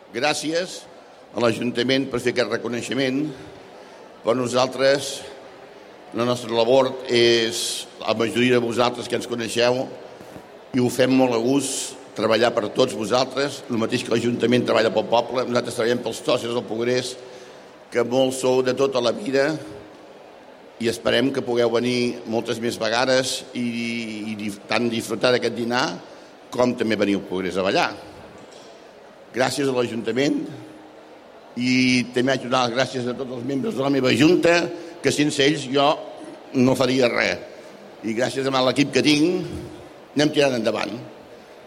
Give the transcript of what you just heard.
Gràcies a l'Ajuntament per fer aquest reconeixement. Per nosaltres, la nostra labor és, la majoria de vosaltres que ens coneixeu, i ho fem molt a gust, treballar per tots vosaltres, el mateix que l'Ajuntament treballa pel poble. Nosaltres treballem pels socis del Progrés, que molts sou de tota la vida, i esperem que pugueu venir moltes més vegades i tant disfrutar d'aquest dinar com també venir al Progrés a ballar. Gràcies a l'Ajuntament i també haig de donar les gràcies a tots els membres de la meva Junta, que sense ells jo no faria res. I gràcies a l'equip que tinc, anem tirant endavant.